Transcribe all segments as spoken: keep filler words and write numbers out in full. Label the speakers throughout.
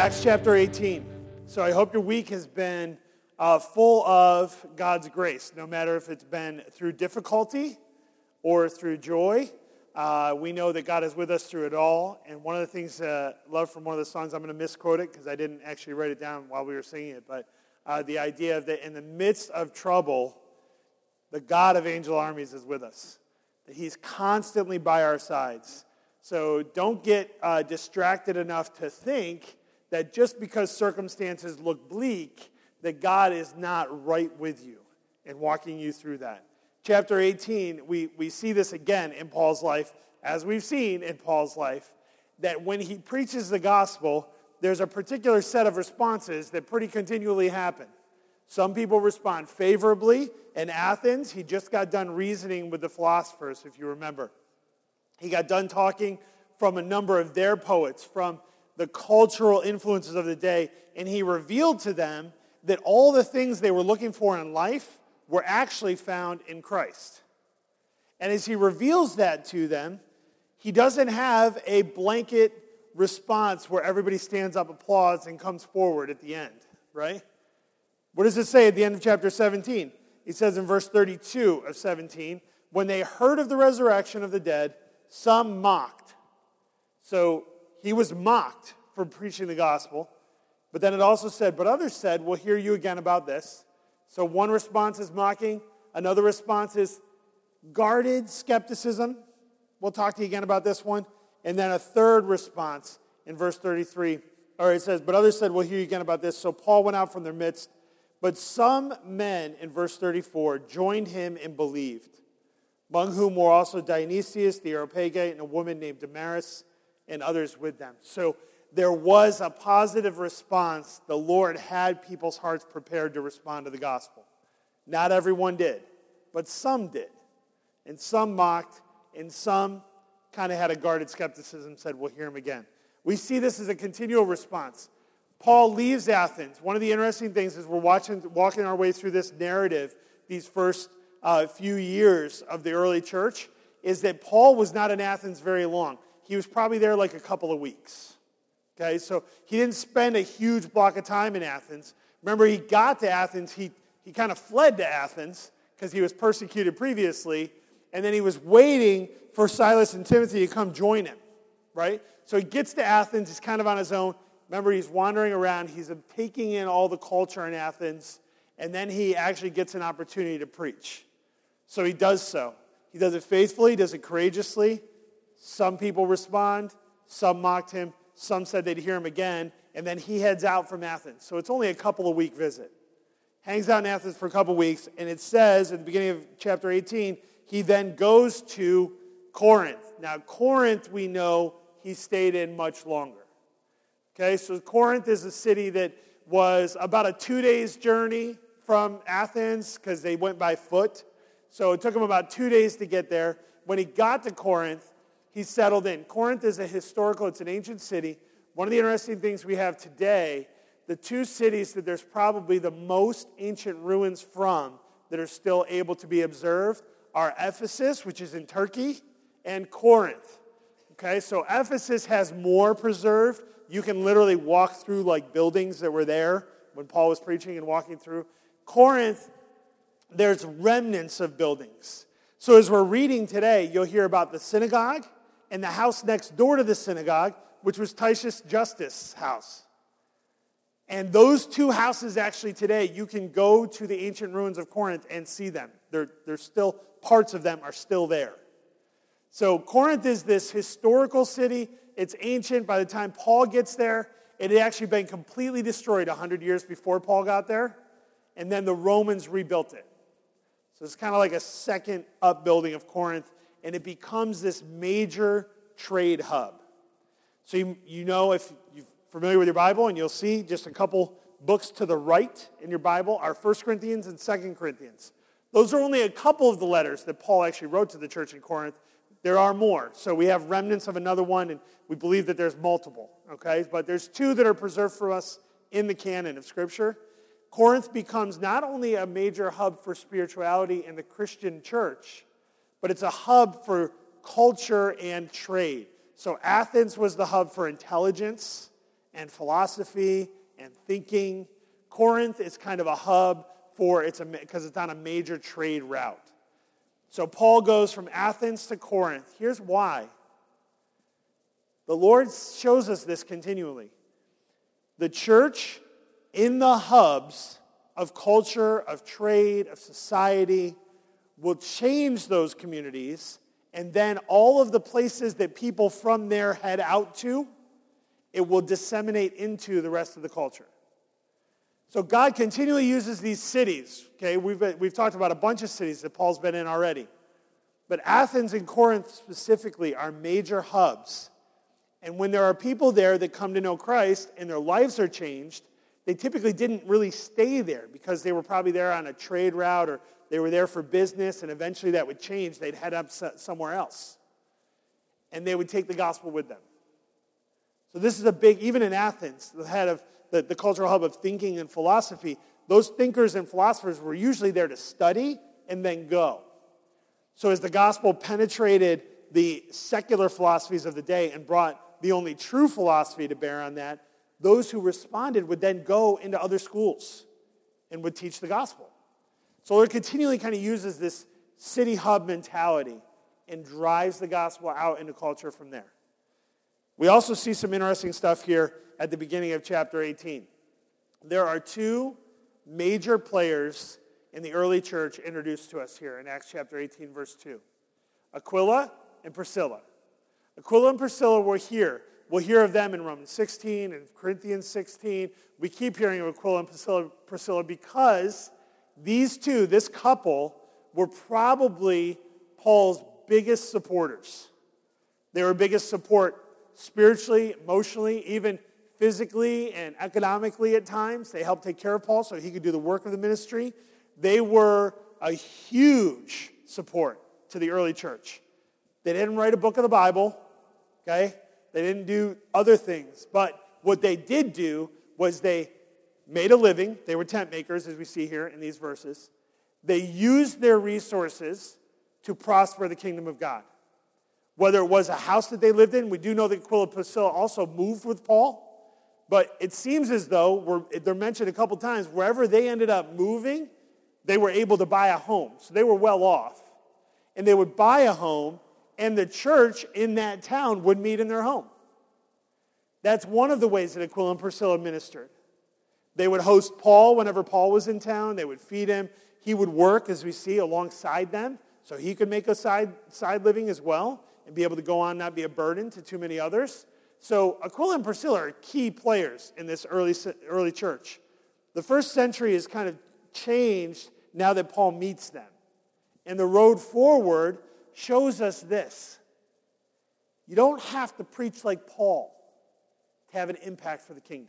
Speaker 1: Acts chapter eighteen. So I hope your week has been uh, full of God's grace, no matter if it's been through difficulty or through joy. Uh, we know that God is with us through it all. And one of the things uh, I love from one of the songs, I'm going to misquote it because I didn't actually write it down while we were singing it, but uh, the idea of that in the midst of trouble, the God of angel armies is with us. That he's constantly by our sides. So don't get uh, distracted enough to think that just because circumstances look bleak, that God is not right with you and walking you through that. Chapter eighteen, we, we see this again in Paul's life, as we've seen in Paul's life, that when he preaches the gospel, there's a particular set of responses that pretty continually happen. Some people respond favorably. In Athens, he just got done reasoning with the philosophers, if you remember. He got done talking from a number of their poets, from the cultural influences of the day, and he revealed to them that all the things they were looking for in life were actually found in Christ. And as he reveals that to them, he doesn't have a blanket response where everybody stands up, applauds, and comes forward at the end, right? What does it say at the end of chapter seventeen? He says in verse thirty-two of seventeen, when they heard of the resurrection of the dead, some mocked. So he was mocked for preaching the gospel. But then it also said, but others said, we'll hear you again about this. So one response is mocking. Another response is guarded skepticism. We'll talk to you again about this one. And then a third response in verse thirty-three. Or it says, but others said, we'll hear you again about this. So Paul went out from their midst. But some men, in verse thirty-four, joined him and believed, among whom were also Dionysius the Areopagite and a woman named Damaris and others with them. So there was a positive response. The Lord had people's hearts prepared to respond to the gospel. Not everyone did, but some did. And some mocked, and some kind of had a guarded skepticism, said, we'll hear him again. We see this as a continual response. Paul leaves Athens. One of the interesting things is we're watching, walking our way through this narrative, these first uh, few years of the early church, is that Paul was not in Athens very long. He was probably there like a couple of weeks. Okay, so he didn't spend a huge block of time in Athens. Remember, he got to Athens, he, he kind of fled to Athens because he was persecuted previously, and then he was waiting for Silas and Timothy to come join him, right? So he gets to Athens, he's kind of on his own. Remember, he's wandering around, he's taking in all the culture in Athens, and then he actually gets an opportunity to preach. So he does so. He does it faithfully, he does it courageously. Some people respond, some mocked him, some said they'd hear him again, and then he heads out from Athens. So it's only a couple of week visit. Hangs out in Athens for a couple of weeks, and it says at the beginning of chapter eighteen, he then goes to Corinth. Now, Corinth, we know, he stayed in much longer. Okay, so Corinth is a city that was about a two days journey from Athens because they went by foot. So it took him about two days to get there. When he got to Corinth, he settled in. Corinth is a historical, it's an ancient city. One of the interesting things we have today, the two cities that there's probably the most ancient ruins from that are still able to be observed are Ephesus, which is in Turkey, and Corinth. Okay, so Ephesus has more preserved. You can literally walk through like buildings that were there when Paul was preaching and walking through. Corinth, there's remnants of buildings. So as we're reading today, you'll hear about the synagogue and the house next door to the synagogue, which was Titius Justus' house. And those two houses actually today, you can go to the ancient ruins of Corinth and see them. They're, they're still, parts of them are still there. So Corinth is this historical city. It's ancient. By the time Paul gets there, it had actually been completely destroyed one hundred years before Paul got there. And then the Romans rebuilt it. So it's kind of like a second upbuilding of Corinth. And it becomes this major trade hub. So you, you know, if you're familiar with your Bible, and you'll see just a couple books to the right in your Bible are First Corinthians and Second Corinthians. Those are only a couple of the letters that Paul actually wrote to the church in Corinth. There are more. So we have remnants of another one, and we believe that there's multiple, okay? But there's two that are preserved for us in the canon of Scripture. Corinth becomes not only a major hub for spirituality in the Christian church, but it's a hub for culture and trade. So Athens was the hub for intelligence and philosophy and thinking. Corinth is kind of a hub for, it's a because it's on a major trade route. So Paul goes from Athens to Corinth. Here's why. The Lord shows us this continually. The church in the hubs of culture, of trade, of society will change those communities, and then all of the places that people from there head out to, it will disseminate into the rest of the culture. So God continually uses these cities. Okay, we've been, we've talked about a bunch of cities that Paul's been in already. But Athens and Corinth specifically are major hubs. And when there are people there that come to know Christ and their lives are changed, they typically didn't really stay there because they were probably there on a trade route or they were there for business, and eventually that would change. They'd head up somewhere else. And they would take the gospel with them. So this is a big, even in Athens, the head of the, the cultural hub of thinking and philosophy, those thinkers and philosophers were usually there to study and then go. So as the gospel penetrated the secular philosophies of the day and brought the only true philosophy to bear on that, those who responded would then go into other schools and would teach the gospel. So it continually kind of uses this city hub mentality and drives the gospel out into culture from there. We also see some interesting stuff here at the beginning of chapter eighteen. There are two major players in the early church introduced to us here in Acts chapter eighteen, verse two. Aquila and Priscilla. Aquila and Priscilla were here. We'll hear of them in Romans sixteen and Corinthians sixteen. We keep hearing of Aquila and Priscilla, Priscilla because these two, this couple, were probably Paul's biggest supporters. They were biggest support spiritually, emotionally, even physically and economically at times. They helped take care of Paul so he could do the work of the ministry. They were a huge support to the early church. They didn't write a book of the Bible, okay? They didn't do other things. But what they did do was they made a living. They were tent makers, as we see here in these verses. They used their resources to prosper the kingdom of God. Whether it was a house that they lived in, we do know that Aquila and Priscilla also moved with Paul. But it seems as though, we're, they're mentioned a couple times, wherever they ended up moving, they were able to buy a home. So they were well off. And they would buy a home, and the church in that town would meet in their home. That's one of the ways that Aquila and Priscilla ministered. They would host Paul whenever Paul was in town. They would feed him. He would work, as we see, alongside them, so he could make a side, side living as well and be able to go on and not be a burden to too many others. So Aquila and Priscilla are key players in this early, early church. The first century is kind of changed now that Paul meets them. And the road forward shows us this. You don't have to preach like Paul to have an impact for the kingdom.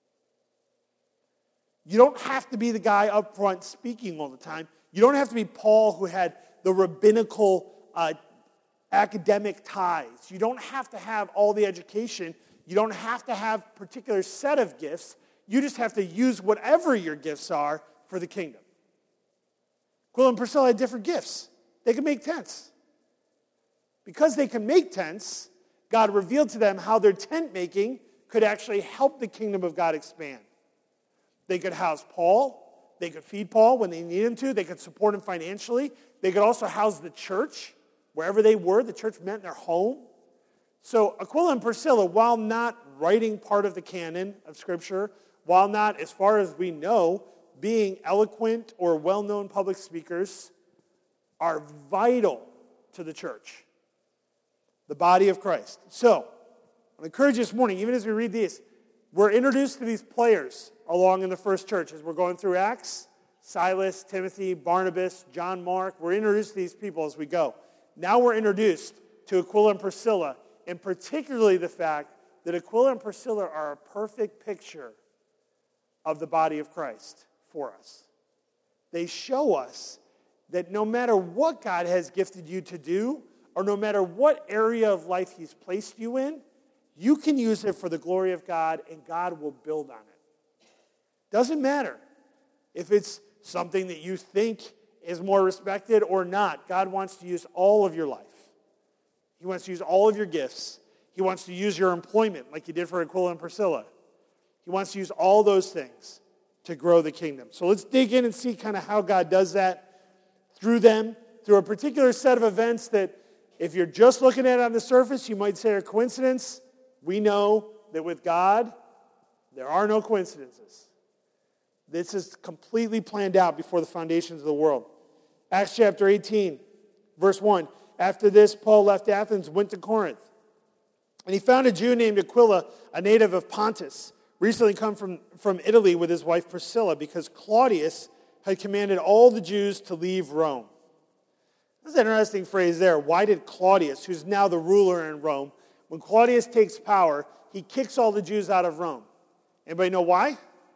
Speaker 1: You don't have to be the guy up front speaking all the time. You don't have to be Paul who had the rabbinical uh, academic ties. You don't have to have all the education. You don't have to have a particular set of gifts. You just have to use whatever your gifts are for the kingdom. Aquila and Priscilla had different gifts. They could make tents. Because they can make tents, God revealed to them how their tent making could actually help the kingdom of God expand. They could house Paul. They could feed Paul when they need him to. They could support him financially. They could also house the church. Wherever they were, the church meant their home. So Aquila and Priscilla, while not writing part of the canon of Scripture, while not, as far as we know, being eloquent or well-known public speakers, are vital to the church, the body of Christ. So, I encourage you this morning, even as we read these, we're introduced to these players along in the first church. As we're going through Acts, Silas, Timothy, Barnabas, John Mark, we're introduced to these people as we go. Now we're introduced to Aquila and Priscilla, and particularly the fact that Aquila and Priscilla are a perfect picture of the body of Christ for us. They show us that no matter what God has gifted you to do, or no matter what area of life he's placed you in, you can use it for the glory of God, and God will build on it. Doesn't matter if it's something that you think is more respected or not. God wants to use all of your life. He wants to use all of your gifts. He wants to use your employment like he did for Aquila and Priscilla. He wants to use all those things to grow the kingdom. So let's dig in and see kind of how God does that through them, through a particular set of events that if you're just looking at it on the surface, you might say are coincidence. We know that with God, there are no coincidences. This is completely planned out before the foundations of the world. Acts chapter eighteen, verse one. After this, Paul left Athens, went to Corinth. And he found a Jew named Aquila, a native of Pontus, recently come from, from Italy with his wife Priscilla, because Claudius had commanded all the Jews to leave Rome. That's an interesting phrase there. Why did Claudius, who's now the ruler in Rome, when Claudius takes power, he kicks all the Jews out of Rome? Anybody know why?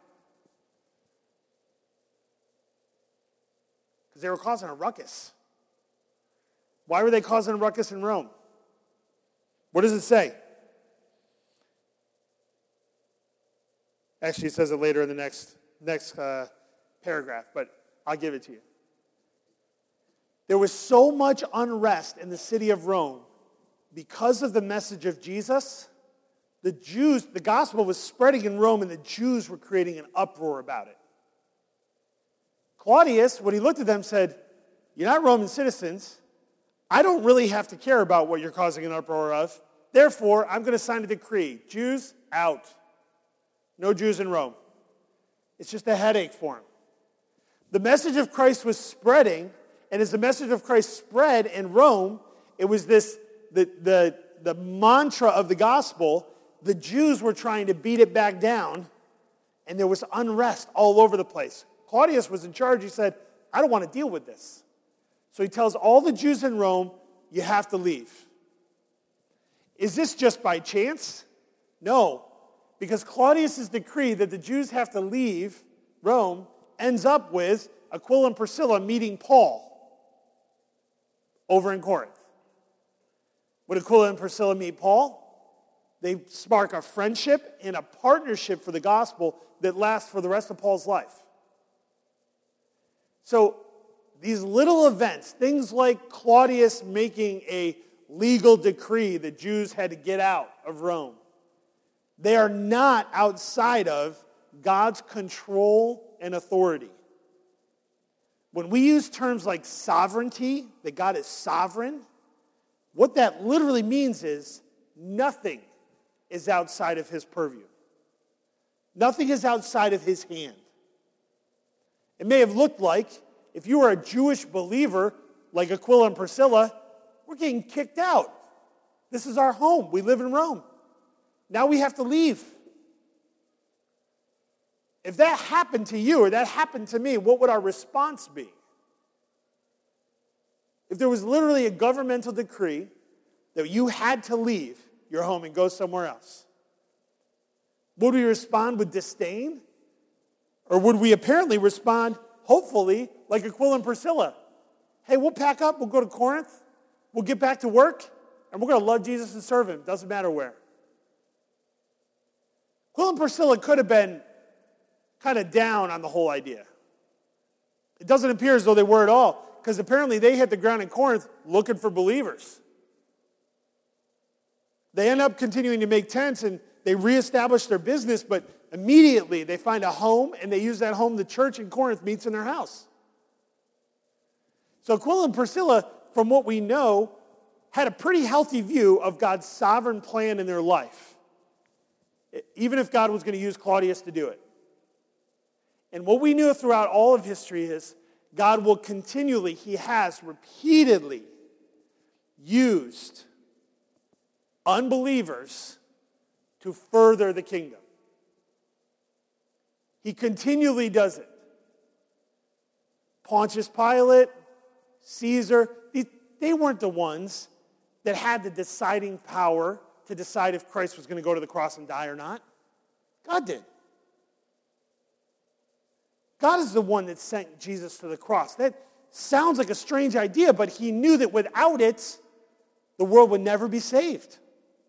Speaker 1: Because they were causing a ruckus. Why were they causing a ruckus in Rome? What does it say? Actually, it says it later in the next, next uh, paragraph, but I'll give it to you. There was so much unrest in the city of Rome because of the message of Jesus. The Jews, the gospel was spreading in Rome, and the Jews were creating an uproar about it. Claudius, when he looked at them, said, "You're not Roman citizens. I don't really have to care about what you're causing an uproar of. Therefore, I'm going to sign a decree. Jews, out. No Jews in Rome." It's just a headache for him. The message of Christ was spreading, and as the message of Christ spread in Rome, it was this, the, the, the mantra of the gospel. The Jews were trying to beat it back down, and there was unrest all over the place. Claudius was in charge. He said, "I don't want to deal with this." So he tells all the Jews in Rome, "You have to leave." Is this just by chance? No, because Claudius' decree that the Jews have to leave Rome ends up with Aquila and Priscilla meeting Paul over in Corinth. When Aquila and Priscilla meet Paul, they spark a friendship and a partnership for the gospel that lasts for the rest of Paul's life. So these little events, things like Claudius making a legal decree that Jews had to get out of Rome, they are not outside of God's control and authority. When we use terms like sovereignty, that God is sovereign, what that literally means is nothing is outside of his purview. Nothing is outside of his hand. It may have looked like, if you were a Jewish believer like Aquila and Priscilla, we're getting kicked out. This is our home. We live in Rome. Now we have to leave. If that happened to you or that happened to me, what would our response be? If there was literally a governmental decree that you had to leave your home and go somewhere else, would we respond with disdain? Or would we apparently respond, hopefully, like Aquila and Priscilla? Hey, we'll pack up, we'll go to Corinth, we'll get back to work, and we're going to love Jesus and serve him. Doesn't matter where. Aquila and Priscilla could have been kind of down on the whole idea. It doesn't appear as though they were at all, because apparently they hit the ground in Corinth looking for believers. They end up continuing to make tents, and they reestablish their business, but immediately they find a home, and they use that home. The church in Corinth meets in their house. So Aquila and Priscilla, from what we know, had a pretty healthy view of God's sovereign plan in their life, even if God was going to use Claudius to do it. And what we knew throughout all of history is God will continually, he has repeatedly used unbelievers to further the kingdom. He continually does it. Pontius Pilate, Caesar, they weren't the ones that had the deciding power to decide if Christ was going to go to the cross and die or not. God did. God is the one that sent Jesus to the cross. That sounds like a strange idea, but he knew that without it, the world would never be saved.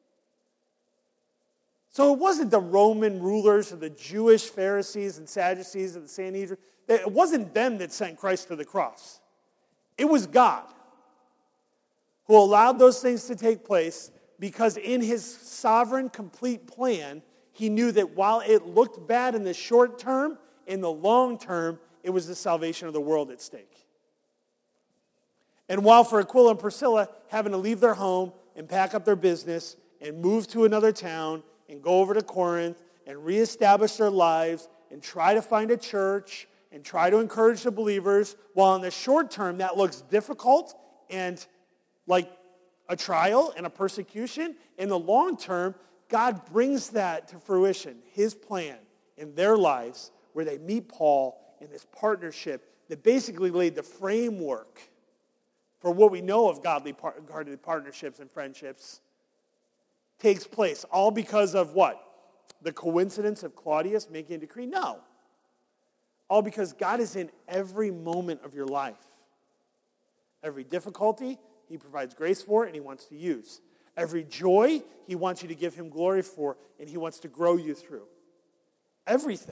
Speaker 1: So it wasn't the Roman rulers or the Jewish Pharisees and Sadducees and the Sanhedrin. It wasn't them that sent Christ to the cross. It was God who allowed those things to take place because in his sovereign, complete plan, He knew that while it looked bad in the short term, in the long term, it was the salvation of the world at stake. And while for Aquila and Priscilla, having to leave their home and pack up their business and move to another town and go over to Corinth and reestablish their lives and try to find a church and try to encourage the believers, while in the short term that looks difficult and like a trial and a persecution, in the long term, God brings that to fruition, his plan in their lives, where they meet Paul in this partnership that basically laid the framework for what we know of godly par- partnerships and friendships takes place. All because of what? The coincidence of Claudius making a decree? No. All because God is in every moment of your life. Every difficulty, he provides grace for and he wants to use. Every joy, he wants you to give him glory for and he wants to grow you through. Everything.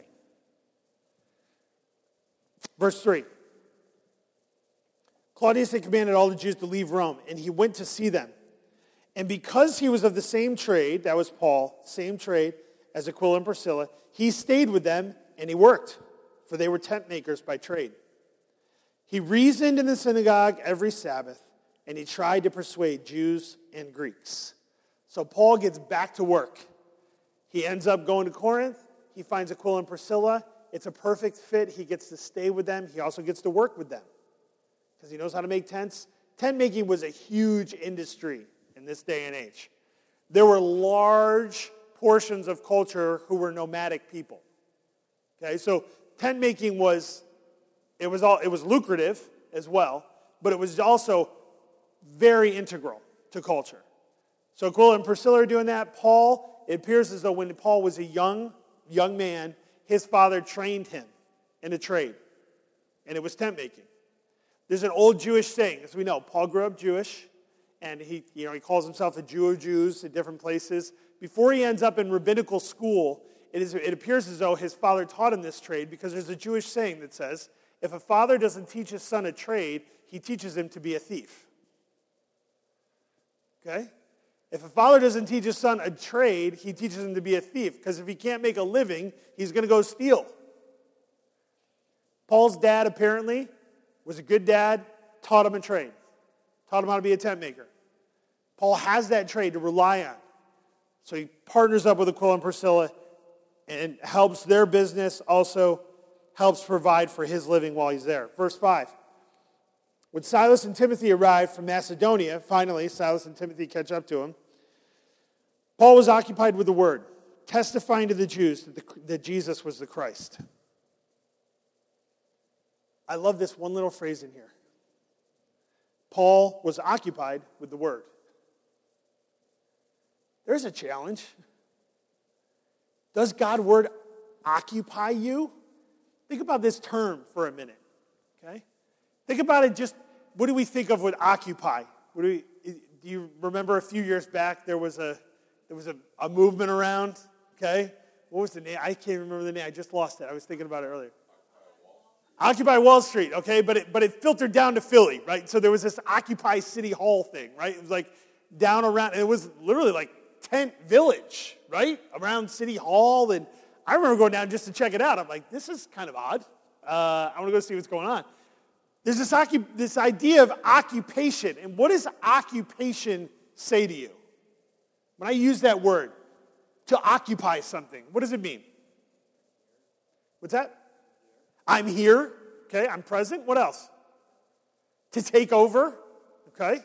Speaker 1: Verse three. Claudius had commanded all the Jews to leave Rome, and he went to see them. And because he was of the same trade, that was Paul, same trade as Aquila and Priscilla, he stayed with them and he worked, for they were tent makers by trade. He reasoned in the synagogue every Sabbath, and he tried to persuade Jews and Greeks. So Paul gets back to work. He ends up going to Corinth. He finds Aquila and Priscilla. It's a perfect fit. He gets to stay with them. He also gets to work with them because he knows how to make tents. Tent making was a huge industry in this day and age. There were large portions of culture who were nomadic people. Okay, so tent making was, it was all, it was lucrative as well, but it was also very integral to culture. So Aquila and Priscilla are doing that. Paul, it appears as though when Paul was a young, young man, his father trained him in a trade, and it was tent making. There's an old Jewish saying, as we know, Paul grew up Jewish, and he, you know, he calls himself a Jew of Jews in different places. Before he ends up in rabbinical school, it, is, it appears as though his father taught him this trade, because there's a Jewish saying that says, if a father doesn't teach his son a trade, he teaches him to be a thief. Okay? If a father doesn't teach his son a trade, he teaches him to be a thief, because if he can't make a living, he's going to go steal. Paul's dad apparently was a good dad, taught him a trade, taught him how to be a tent maker. Paul has that trade to rely on. So he partners up with Aquila and Priscilla and helps their business, also helps provide for his living while he's there. Verse five. When Silas and Timothy arrived from Macedonia, finally Silas and Timothy catch up to him, Paul was occupied with the word, testifying to the Jews that, the, that Jesus was the Christ. I love this one little phrase in here. Paul was occupied with the word. There's a challenge. Does God's word occupy you? Think about this term for a minute, okay? Think about it just, what do we think of with occupy? What do, we, do you remember a few years back there was a there was a, a movement around, okay? What was the name? I can't remember the name. I just lost it. I was thinking about it earlier. Occupy Wall Street, okay? But it, but it filtered down to Philly, right? So there was this Occupy City Hall thing, right? It was like down around, and it was literally like tent village, right? Around City Hall, and I remember going down just to check it out. I'm like, this is kind of odd. Uh, I want to go see what's going on. There's this, occup- this idea of occupation, and what does occupation say to you? When I use that word, to occupy something, what does it mean? What's that? I'm here, okay, I'm present. What else? To take over, okay.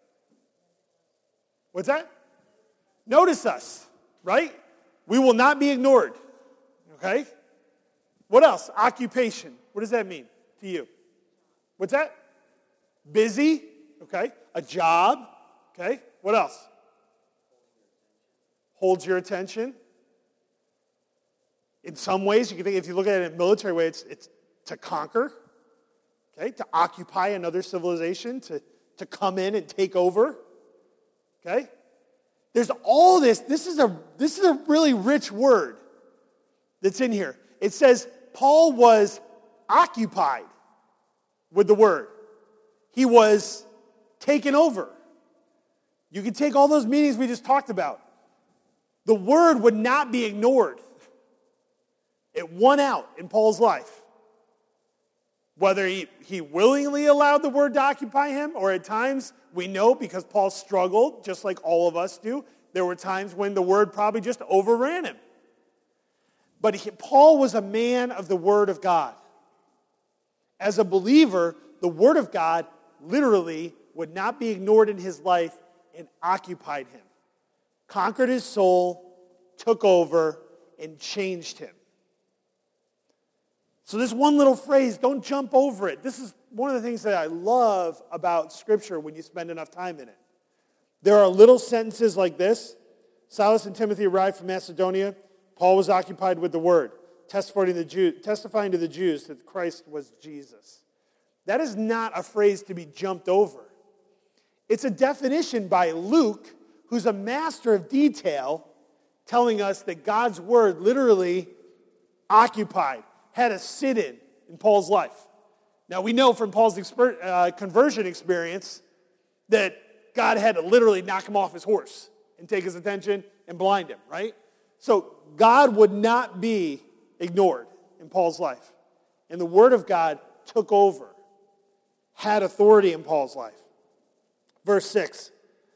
Speaker 1: What's that? Notice us, right? We will not be ignored, okay. What else? Occupation. What does that mean to you? What's that? Busy, okay. A job, okay. What else? Holds your attention. In some ways, you can think, if you look at it in a military way, it's, it's to conquer, okay, to occupy another civilization, to, to come in and take over, okay? There's all this. This is a this is a really rich word that's in here. It says Paul was occupied with the word. He was taken over. You can take all those meanings we just talked about. The word would not be ignored. It won out in Paul's life. Whether he, he willingly allowed the word to occupy him, or at times, we know because Paul struggled, just like all of us do, there were times when the word probably just overran him. But he, Paul was a man of the word of God. As a believer, the word of God literally would not be ignored in his life and occupied him. Conquered his soul, took over, and changed him. So this one little phrase, don't jump over it. This is one of the things that I love about Scripture when you spend enough time in it. There are little sentences like this. Silas and Timothy arrived from Macedonia. Paul was occupied with the word, testifying to the Jew, testifying to the Jews that Christ was Jesus. That is not a phrase to be jumped over. It's a definition by Luke, who's a master of detail, telling us that God's word literally occupied, had a sit-in in Paul's life. Now, we know from Paul's exper- uh, conversion experience that God had to literally knock him off his horse and take his attention and blind him, right? So God would not be ignored in Paul's life. And the word of God took over, had authority in Paul's life. Verse six.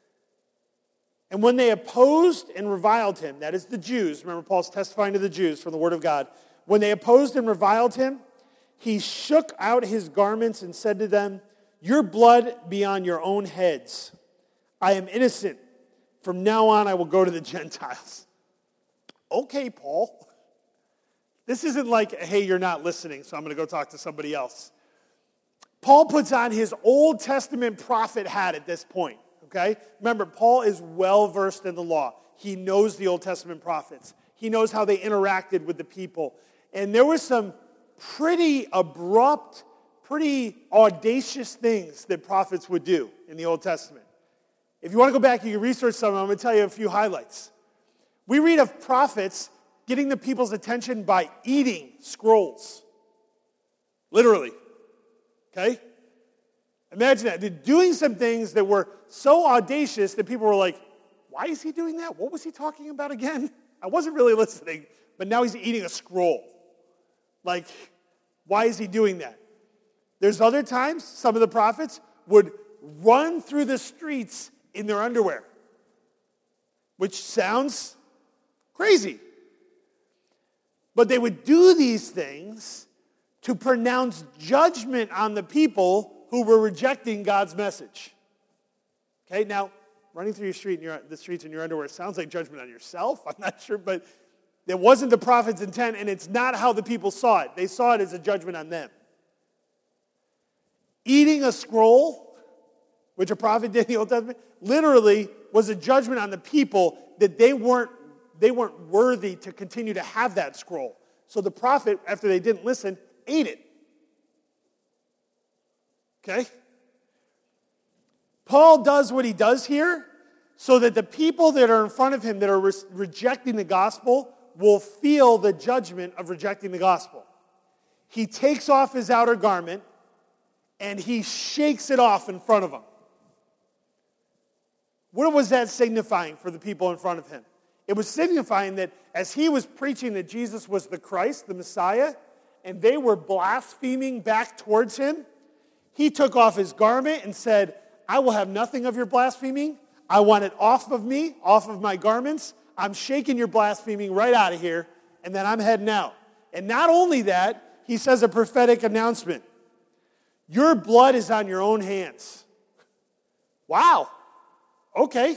Speaker 1: And when they opposed and reviled him, that is the Jews, remember Paul's testifying to the Jews from the word of God. When they opposed and reviled him, he shook out his garments and said to them, your blood be on your own heads. I am innocent. From now on, I will go to the Gentiles. Okay, Paul. This isn't like, hey, you're not listening, so I'm going to go talk to somebody else. Paul puts on his Old Testament prophet hat at this point, okay? Remember, Paul is well-versed in the law. He knows the Old Testament prophets. He knows how they interacted with the people. And there were some pretty abrupt, pretty audacious things that prophets would do in the Old Testament. If you want to go back, you can research some of them. I'm going to tell you a few highlights. We read of prophets getting the people's attention by eating scrolls. Literally. Okay? Imagine that. They're doing some things that were so audacious that people were like, why is he doing that? What was he talking about again? I wasn't really listening, but now he's eating a scroll. Like, why is he doing that? There's other times some of the prophets would run through the streets in their underwear, which sounds crazy. But they would do these things to pronounce judgment on the people who were rejecting God's message. Okay, now, running through your street in your, the streets in your underwear sounds like judgment on yourself. I'm not sure, but it wasn't the prophet's intent, and it's not how the people saw it. They saw it as a judgment on them. Eating a scroll, which a prophet did in the Old Testament, literally was a judgment on the people that they weren't, they weren't worthy to continue to have that scroll. So the prophet, after they didn't listen, ate it. Okay? Paul does what he does here so that the people that are in front of him that are re- rejecting the gospel will feel the judgment of rejecting the gospel. He takes off his outer garment and he shakes it off in front of them. What was that signifying for the people in front of him? It was signifying that as he was preaching that Jesus was the Christ, the Messiah, and they were blaspheming back towards him, he took off his garment and said, I will have nothing of your blaspheming. I want it off of me, off of my garments. I'm shaking your blaspheming right out of here, and then I'm heading out. And not only that, he says a prophetic announcement. Your blood is on your own hands. Wow. Okay.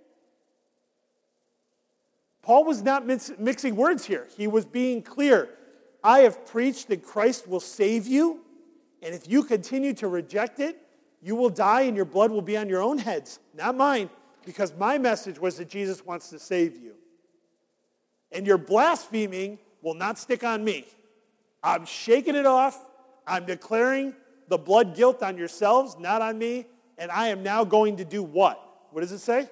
Speaker 1: Paul was not mixing words here. He was being clear. I have preached that Christ will save you, and if you continue to reject it, you will die and your blood will be on your own heads, not mine, because my message was that Jesus wants to save you. And your blaspheming will not stick on me. I'm shaking it off. I'm declaring the blood guilt on yourselves, not on me, and I am now going to do what? What does it say?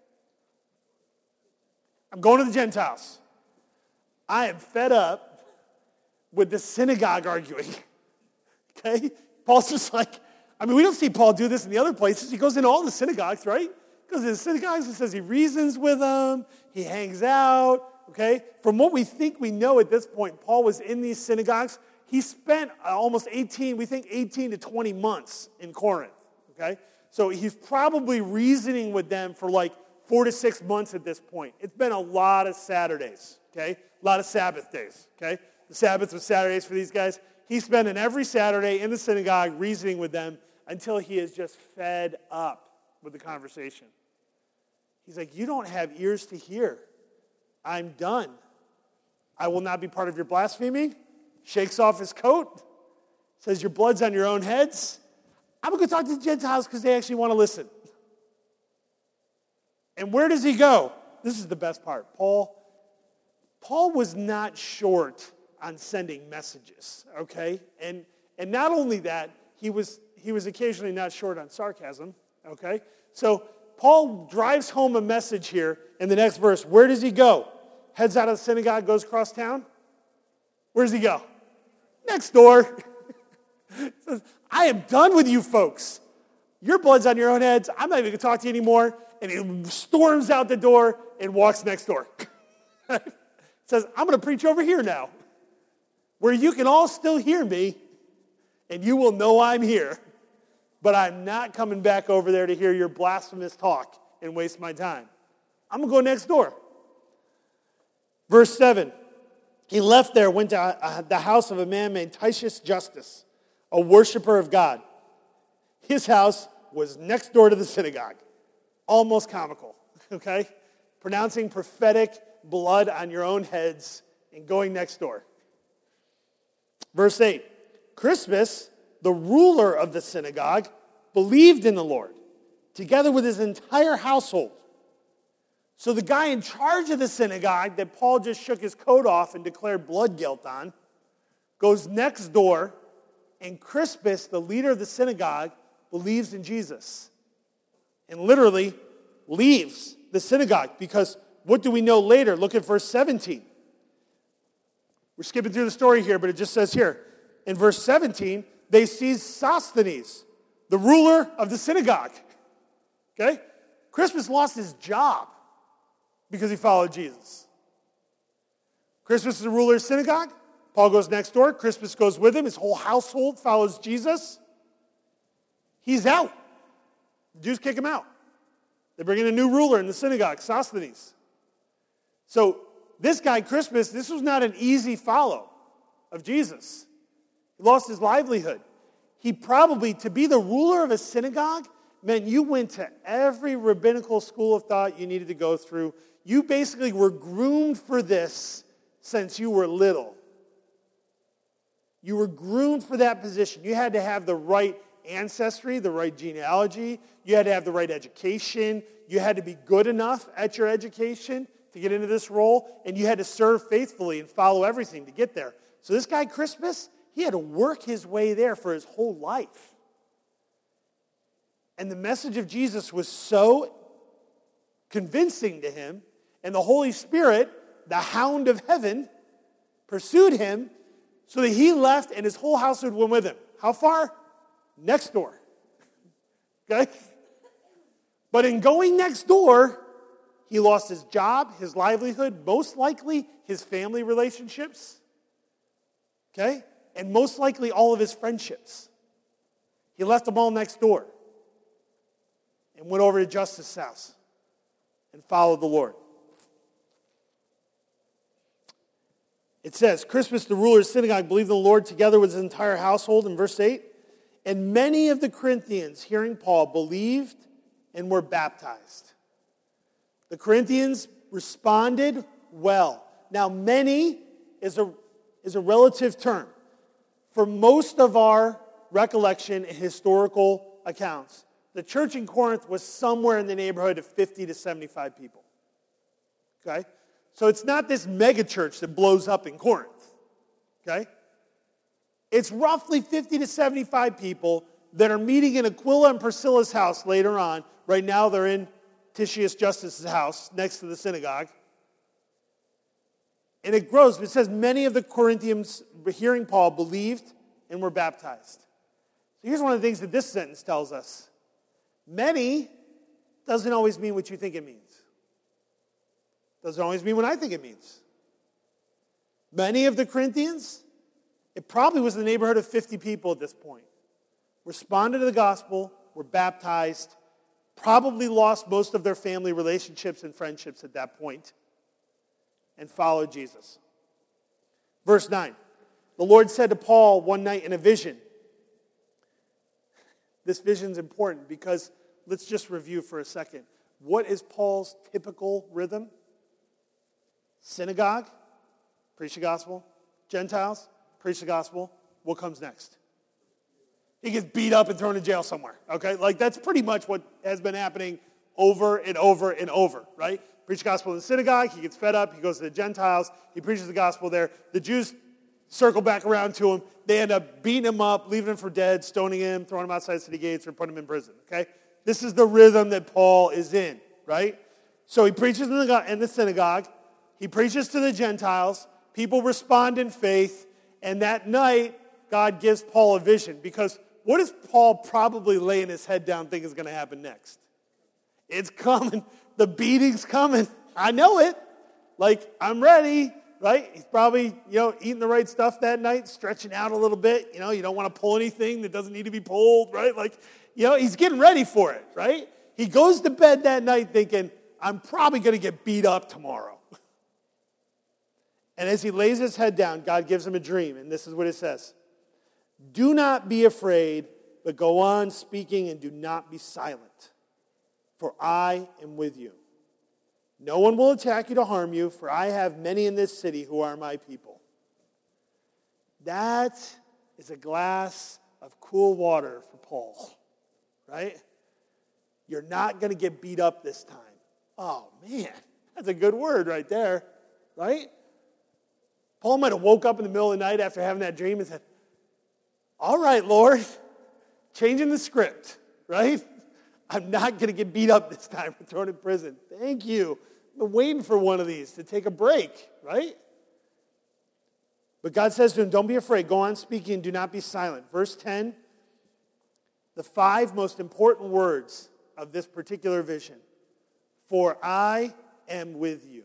Speaker 1: I'm going to the Gentiles. I am fed up with the synagogue arguing. Okay? Paul's just like, I mean, we don't see Paul do this in the other places. He goes into all the synagogues, right? goes to the synagogues, it says he reasons with them, he hangs out, okay? From what we think we know at this point, Paul was in these synagogues. He spent almost eighteen, we think eighteen to twenty months in Corinth, okay? So he's probably reasoning with them for like four to six months at this point. It's been a lot of Saturdays, okay? A lot of Sabbath days, okay? The Sabbath was Saturdays for these guys. He's spending every Saturday in the synagogue reasoning with them until he is just fed up with the conversation. He's like, you don't have ears to hear. I'm done. I will not be part of your blaspheming. Shakes off his coat. Says, your blood's on your own heads. I'm going to go talk to the Gentiles because they actually want to listen. And where does he go? This is the best part. Paul, Paul was not short on sending messages, okay? And and not only that, he was he was occasionally not short on sarcasm, okay? So Paul drives home a message here in the next verse. Where does he go? Heads out of the synagogue, goes across town. Where does he go? Next door. Says, I am done with you folks. Your blood's on your own heads. I'm not even going to talk to you anymore. And he storms out the door and walks next door. Says, I'm going to preach over here now, where you can all still hear me, and you will know I'm here. But I'm not coming back over there to hear your blasphemous talk and waste my time. I'm going to go next door. Verse seven. He left there, went to uh, the house of a man named Titius Justus, a worshiper of God. His house was next door to the synagogue. Almost comical, okay? Pronouncing prophetic blood on your own heads and going next door. Verse eight. Crispus, the ruler of the synagogue, believed in the Lord, together with his entire household. So the guy in charge of the synagogue that Paul just shook his coat off and declared blood guilt on goes next door, and Crispus, the leader of the synagogue, believes in Jesus and literally leaves the synagogue, because what do we know later? Look at verse seventeen. We're skipping through the story here, but it just says here, in verse seventeen, they seized Sosthenes, the ruler of the synagogue. Okay? Crispus lost his job because he followed Jesus. Crispus is the ruler of the synagogue. Paul goes next door. Crispus goes with him. His whole household follows Jesus. He's out. The Jews kick him out. They bring in a new ruler in the synagogue, Sosthenes. So this guy, Crispus, this was not an easy follow of Jesus. He lost his livelihood. He probably, to be the ruler of a synagogue, meant you went to every rabbinical school of thought you needed to go through. You basically were groomed for this since you were little. You were groomed for that position. You had to have the right ancestry, the right genealogy. You had to have the right education. You had to be good enough at your education to get into this role, and you had to serve faithfully and follow everything to get there. So this guy, Crispus, he had to work his way there for his whole life. And the message of Jesus was so convincing to him, and the Holy Spirit, the hound of heaven, pursued him so that he left and his whole household went with him. How far? Next door. Okay? But in going next door, he lost his job, his livelihood, most likely his family relationships. Okay? And most likely all of his friendships. He left them all next door and went over to Justus' house and followed the Lord. It says, Crispus, the ruler of the synagogue, believed in the Lord together with his entire household, in verse eight. And many of the Corinthians, hearing Paul, believed and were baptized. The Corinthians responded well. Now, many is a, is a relative term. For most of our recollection and historical accounts, the church in Corinth was somewhere in the neighborhood of fifty to seventy-five people. Okay? So it's not this mega church that blows up in Corinth. Okay? It's roughly fifty to seventy-five people that are meeting in Aquila and Priscilla's house later on. Right now they're in Titius Justus' house next to the synagogue. And it grows. It says many of the Corinthians, hearing Paul, believed and were baptized. So here's one of the things that this sentence tells us. Many doesn't always mean what you think it means. Doesn't always mean what I think it means. Many of the Corinthians, it probably was in the neighborhood of fifty people at this point, responded to the gospel, were baptized, probably lost most of their family relationships and friendships at that point, and followed Jesus. Verse nine, the Lord said to Paul one night in a vision. This vision's important because let's just review for a second. What is Paul's typical rhythm? Synagogue, preach the gospel. Gentiles, preach the gospel. What comes next? He gets beat up and thrown in jail somewhere, okay? Like, that's pretty much what has been happening over and over and over, right? Preach the gospel in the synagogue, he gets fed up, he goes to the Gentiles, he preaches the gospel there. The Jews circle back around to him. They end up beating him up, leaving him for dead, stoning him, throwing him outside city gates, or putting him in prison, okay? This is the rhythm that Paul is in, right? So he preaches in the, in the synagogue, he preaches to the Gentiles, people respond in faith, and that night, God gives Paul a vision, because what does Paul probably laying his head down think is going to happen next? It's coming. The beating's coming. I know it. Like, I'm ready, right? He's probably, you know, eating the right stuff that night, stretching out a little bit. You know, you don't want to pull anything that doesn't need to be pulled, right? Like, you know, he's getting ready for it, right? He goes to bed that night thinking, I'm probably going to get beat up tomorrow. And as he lays his head down, God gives him a dream, and this is what it says. Do not be afraid, but go on speaking and do not be silent, for I am with you. No one will attack you to harm you, for I have many in this city who are my people. That is a glass of cool water for Paul, right? You're not going to get beat up this time. Oh, man, that's a good word right there, right? Paul might have woke up in the middle of the night after having that dream and said, all right, Lord, changing the script, right? I'm not going to get beat up this time or thrown in prison. Thank you. I've been waiting for one of these to take a break, right? But God says to him, don't be afraid. Go on speaking. Do not be silent. Verse ten, the five most important words of this particular vision. For I am with you.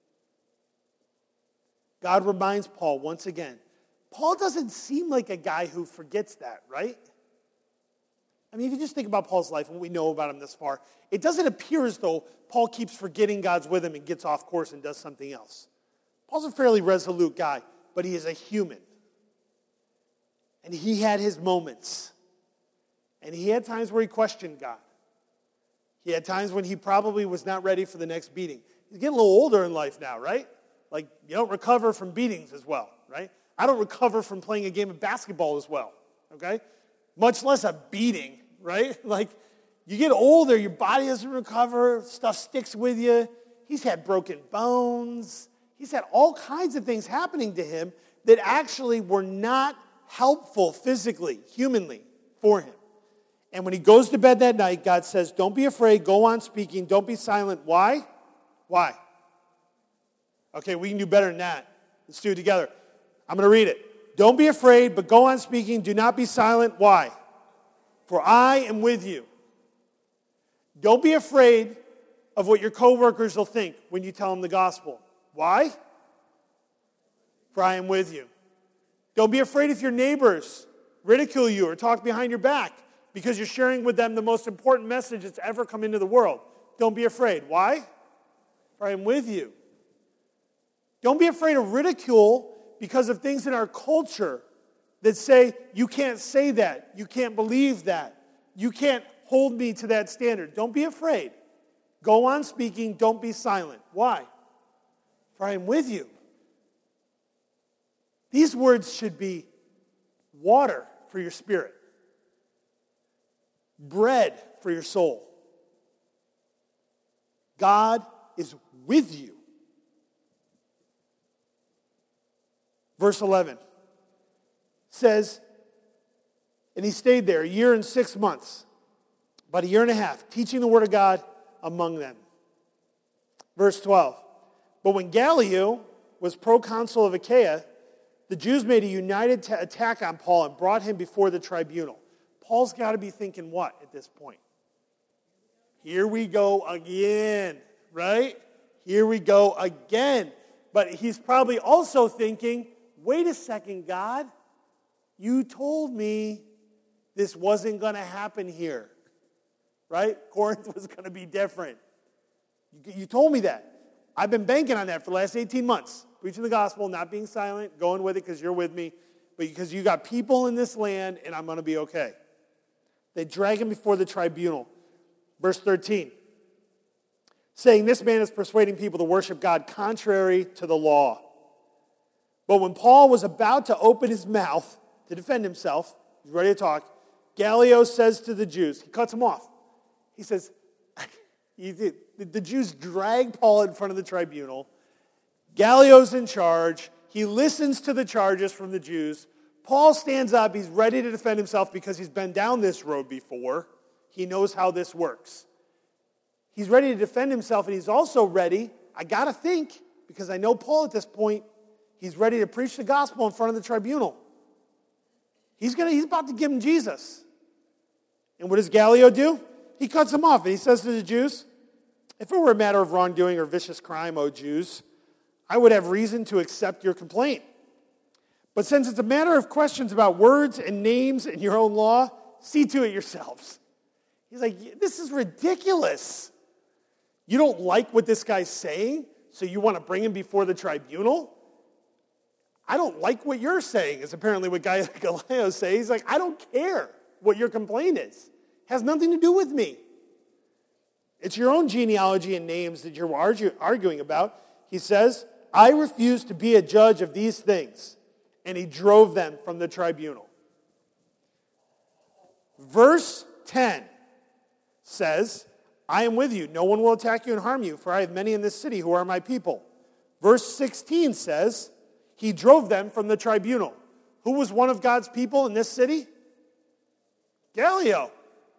Speaker 1: God reminds Paul once again. Paul doesn't seem like a guy who forgets that, right? I mean, if you just think about Paul's life and what we know about him this far, it doesn't appear as though Paul keeps forgetting God's with him and gets off course and does something else. Paul's a fairly resolute guy, but he is a human. And he had his moments. And he had times where he questioned God. He had times when he probably was not ready for the next beating. He's getting a little older in life now, right? Like, you don't recover from beatings as well, right? I don't recover from playing a game of basketball as well, okay? Much less a beating, right? Like, you get older, your body doesn't recover, stuff sticks with you. He's had broken bones. He's had all kinds of things happening to him that actually were not helpful physically, humanly, for him. And when he goes to bed that night, God says, don't be afraid, go on speaking, don't be silent. Why? Why? Okay, we can do better than that. Let's do it together. I'm going to read it. Don't be afraid, but go on speaking. Do not be silent. Why? For I am with you. Don't be afraid of what your coworkers will think when you tell them the gospel. Why? For I am with you. Don't be afraid if your neighbors ridicule you or talk behind your back because you're sharing with them the most important message that's ever come into the world. Don't be afraid. Why? For I am with you. Don't be afraid of ridicule because of things in our culture that say, you can't say that, you can't believe that, you can't hold me to that standard. Don't be afraid. Go on speaking, don't be silent. Why? For I am with you. These words should be water for your spirit, bread for your soul. God is with you. Verse eleven says, and he stayed there a year and six months, about a year and a half, teaching the word of God among them. Verse twelve, but when Gallio was proconsul of Achaia, the Jews made a united t- attack on Paul and brought him before the tribunal. Paul's got to be thinking what at this point? here we go again, right? Here we go again. But he's probably also thinking, wait a second, God, you told me this wasn't going to happen here, right? Corinth was going to be different. You, you told me that. I've been banking on that for the last eighteen months, preaching the gospel, not being silent, going with it because you're with me, but because you got people in this land and I'm going to be okay. They drag him before the tribunal. Verse thirteen, saying this man is persuading people to worship God contrary to the law. But when Paul was about to open his mouth to defend himself, he's ready to talk, Gallio says to the Jews, he cuts him off. He says, the Jews drag Paul in front of the tribunal. Gallio's in charge. He listens to the charges from the Jews. Paul stands up. He's ready to defend himself because he's been down this road before. He knows how this works. He's ready to defend himself, and he's also ready, I got to think, because I know Paul at this point, he's ready to preach the gospel in front of the tribunal. He's gonna, he's about to give him Jesus. And what does Gallio do? He cuts him off, and he says to the Jews, if it were a matter of wrongdoing or vicious crime, O Jews, I would have reason to accept your complaint. But since it's a matter of questions about words and names in your own law, see to it yourselves. He's like, this is ridiculous. You don't like what this guy's saying, so you want to bring him before the tribunal? I don't like what you're saying, is apparently what Gallio says. He's like, I don't care what your complaint is. It has nothing to do with me. It's your own genealogy and names that you're argue, arguing about. He says, I refuse to be a judge of these things. And he drove them from the tribunal. Verse ten says, I am with you. No one will attack you and harm you, for I have many in this city who are my people. Verse sixteen says, he drove them from the tribunal. Who was one of God's people in this city? Gallio.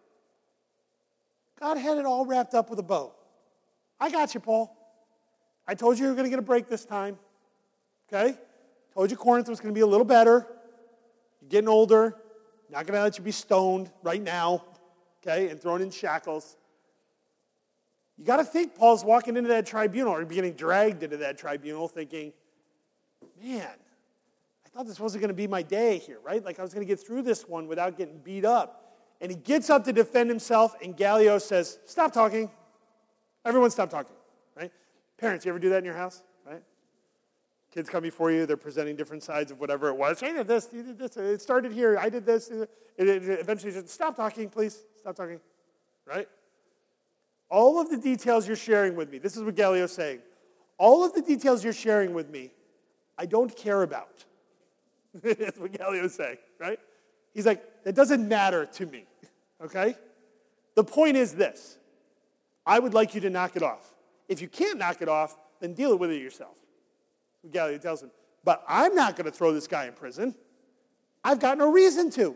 Speaker 1: God had it all wrapped up with a bow. I got you, Paul. I told you you were going to get a break this time. Okay? Told you Corinth was going to be a little better. You're getting older. Not going to let you be stoned right now. Okay? And thrown in shackles. You got to think Paul's walking into that tribunal or getting dragged into that tribunal thinking, man, I thought this wasn't going to be my day here, right? Like I was going to get through this one without getting beat up. And he gets up to defend himself, and Gallio says, stop talking. Everyone stop talking, right? Parents, you ever do that in your house, right? Kids come before you, they're presenting different sides of whatever it was. I did this, you did this, it started here, I did this. It, it eventually says, stop talking, please, stop talking, right? All of the details you're sharing with me, this is what Gallio's saying, all of the details you're sharing with me, I don't care about. That's what Gallio's saying, right? He's like, it doesn't matter to me, okay? The point is this. I would like you to knock it off. If you can't knock it off, then deal with it yourself. Gallio tells him, but I'm not going to throw this guy in prison. I've got no reason to.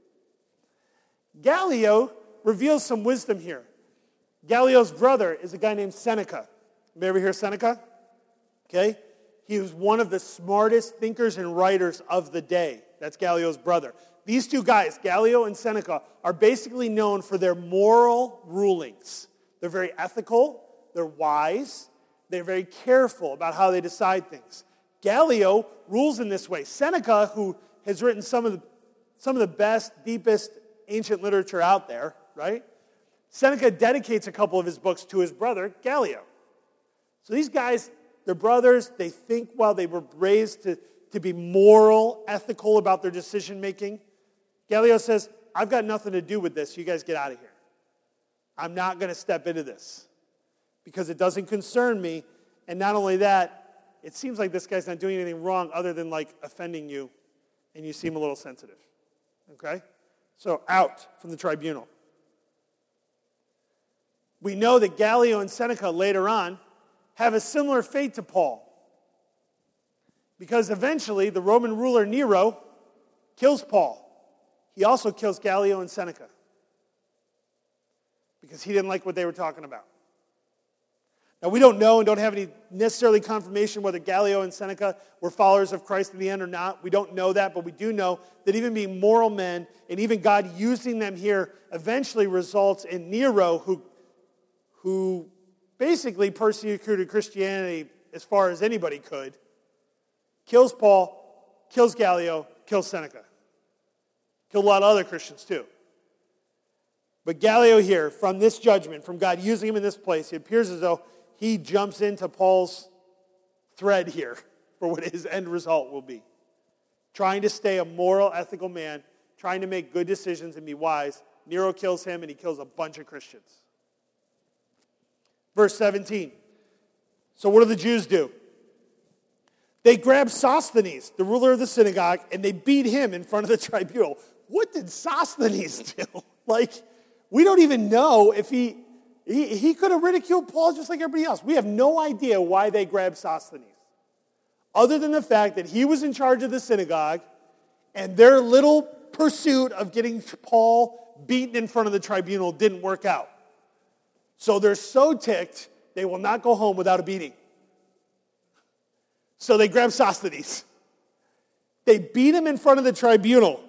Speaker 1: Gallio reveals some wisdom here. Gallio's brother is a guy named Seneca. You ever hear Seneca? Okay? He was one of the smartest thinkers and writers of the day. That's Gallio's brother. These two guys, Gallio and Seneca, are basically known for their moral rulings. They're very ethical, they're wise, they're very careful about how they decide things. Gallio rules in this way. Seneca, who has written some of the, some of the best, deepest ancient literature out there, right? Seneca dedicates a couple of his books to his brother, Gallio. So these guys, they're brothers, they think well, they were raised to, to be moral, ethical about their decision making. Gallio says, I've got nothing to do with this. You guys get out of here. I'm not going to step into this because it doesn't concern me. And not only that, it seems like this guy's not doing anything wrong other than like offending you, and you seem a little sensitive. Okay? So out from the tribunal. We know that Gallio and Seneca later on have a similar fate to Paul. Because eventually the Roman ruler Nero kills Paul. He also kills Gallio and Seneca because he didn't like what they were talking about. Now, we don't know and don't have any necessarily confirmation whether Gallio and Seneca were followers of Christ in the end or not. We don't know that, but we do know that even being moral men and even God using them here eventually results in Nero, who who basically persecuted Christianity as far as anybody could, kills Paul, kills Gallio, kills Seneca. Killed a lot of other Christians too. But Gallio here, from this judgment, from God using him in this place, it appears as though he jumps into Paul's thread here for what his end result will be. Trying to stay a moral, ethical man, trying to make good decisions and be wise. Nero kills him and he kills a bunch of Christians. Verse seventeen. So what do the Jews do? They grab Sosthenes, the ruler of the synagogue, and they beat him in front of the tribunal. What did Sosthenes do? Like, we don't even know if he, he, he could have ridiculed Paul just like everybody else. We have no idea why they grabbed Sosthenes, other than the fact that he was in charge of the synagogue, and their little pursuit of getting Paul beaten in front of the tribunal didn't work out. So they're so ticked, they will not go home without a beating. So they grab Sosthenes. They beat him in front of the tribunal.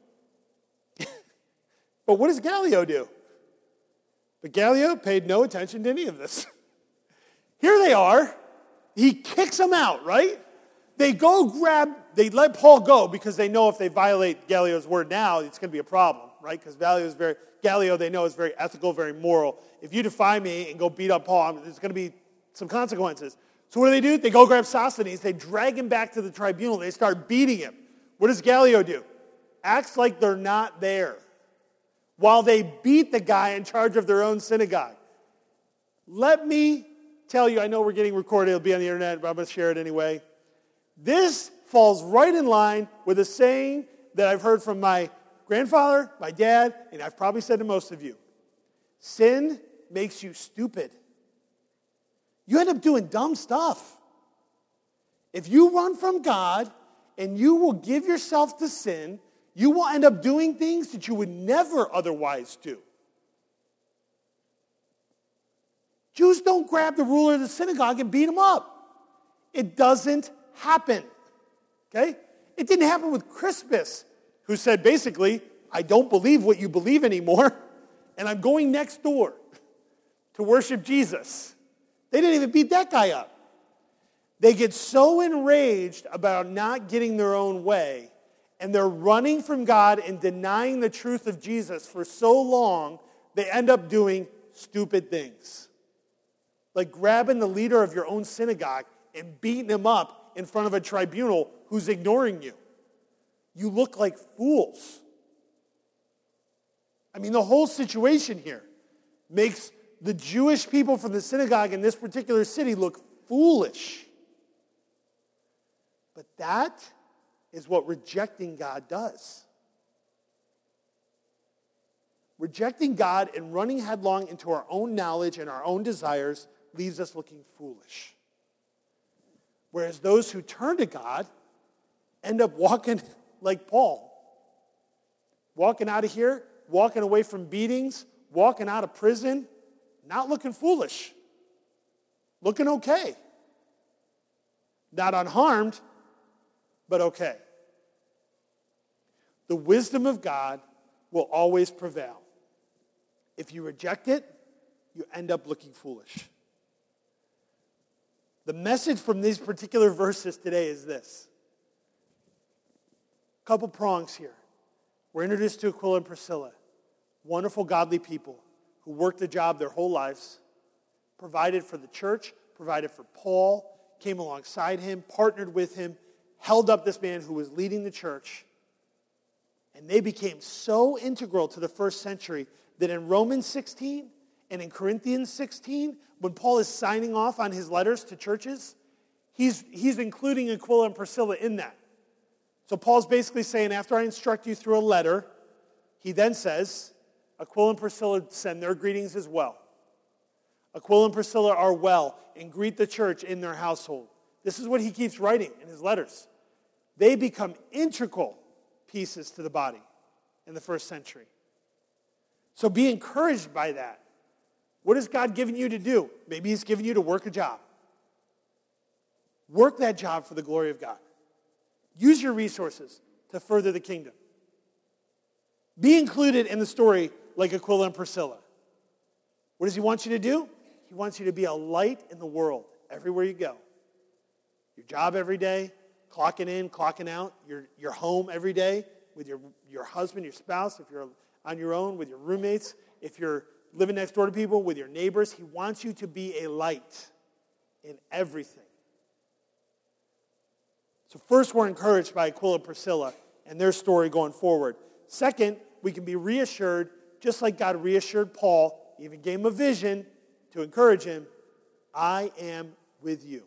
Speaker 1: But what does Gallio do? But Gallio paid no attention to any of this. Here they are. He kicks them out, right? They go grab, they let Paul go because they know if they violate Gallio's word now, it's going to be a problem, right? Because Gallio is very, Gallio, they know, is very ethical, very moral. If you defy me and go beat up Paul, there's going to be some consequences. So what do they do? They go grab Sosthenes. They drag him back to the tribunal. They start beating him. What does Gallio do? Acts like they're not there while they beat the guy in charge of their own synagogue. Let me tell you, I know we're getting recorded. It'll be on the internet, but I'm going to share it anyway. This falls right in line with a saying that I've heard from my grandfather, my dad, and I've probably said to most of you. Sin makes you stupid. You end up doing dumb stuff. If you run from God and you will give yourself to sin, you will end up doing things that you would never otherwise do. Jews don't grab the ruler of the synagogue and beat him up. It doesn't happen. Okay? It didn't happen with Crispus, who said basically, I don't believe what you believe anymore, and I'm going next door to worship Jesus. They didn't even beat that guy up. They get so enraged about not getting their own way, and they're running from God and denying the truth of Jesus for so long, they end up doing stupid things. Like grabbing the leader of your own synagogue and beating him up in front of a tribunal who's ignoring you. You look like fools. I mean, the whole situation here makes the Jewish people from the synagogue in this particular city look foolish. But that is what rejecting God does. Rejecting God and running headlong into our own knowledge and our own desires leaves us looking foolish. Whereas those who turn to God end up walking like Paul. Walking out of here, walking away from beatings, walking out of prison, not looking foolish. Looking okay. Not unharmed, but okay. The wisdom of God will always prevail. If you reject it, you end up looking foolish. The message from these particular verses today is this. A couple prongs here. We're introduced to Aquila and Priscilla, wonderful, godly people who worked a job their whole lives, provided for the church, provided for Paul, came alongside him, partnered with him, held up this man who was leading the church. And they became so integral to the first century that in Romans sixteen and in Corinthians sixteen, when Paul is signing off on his letters to churches, he's, he's including Aquila and Priscilla in that. So Paul's basically saying, after I instruct you through a letter, he then says, Aquila and Priscilla send their greetings as well. Aquila and Priscilla are well and greet the church in their household. This is what he keeps writing in his letters. They become integral pieces to the body in the first century. So be encouraged by that. What has God given you to do? Maybe he's given you to work a job. Work that job for the glory of God. Use your resources to further the kingdom. Be included in the story like Aquila and Priscilla. What does he want you to do? He wants you to be a light in the world everywhere you go. Your job every day, clocking in, clocking out, your, your home every day with your, your husband, your spouse, if you're on your own, with your roommates, if you're living next door to people, with your neighbors. He wants you to be a light in everything. So first, we're encouraged by Aquila and Priscilla and their story going forward. Second, we can be reassured, just like God reassured Paul, even gave him a vision to encourage him, I am with you.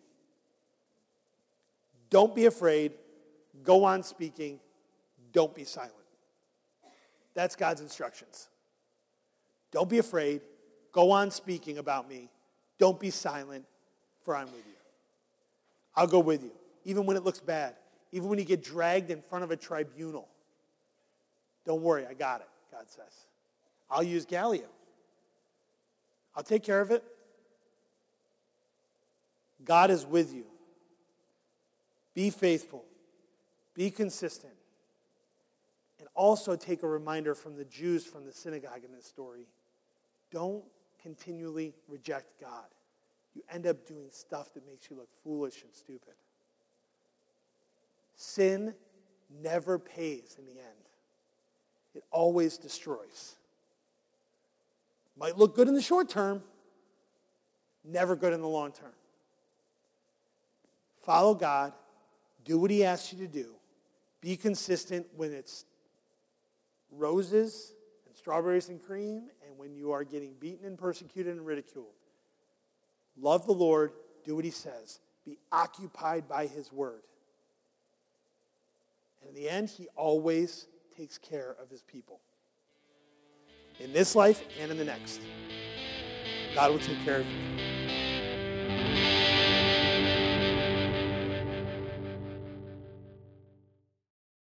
Speaker 1: Don't be afraid. Go on speaking. Don't be silent. That's God's instructions. Don't be afraid. Go on speaking about me. Don't be silent, for I'm with you. I'll go with you, even when it looks bad, even when you get dragged in front of a tribunal. Don't worry, I got it, God says. I'll use Gallio. I'll take care of it. God is with you. Be faithful. Be consistent. And also take a reminder from the Jews from the synagogue in this story. Don't continually reject God. You end up doing stuff that makes you look foolish and stupid. Sin never pays in the end. It always destroys. Might look good in the short term, never good in the long term. Follow God. Do what he asks you to do. Be consistent when it's roses and strawberries and cream and when you are getting beaten and persecuted and ridiculed. Love the Lord. Do what he says. Be occupied by his word. And in the end, he always takes care of his people. In this life and in the next. God will take care of you.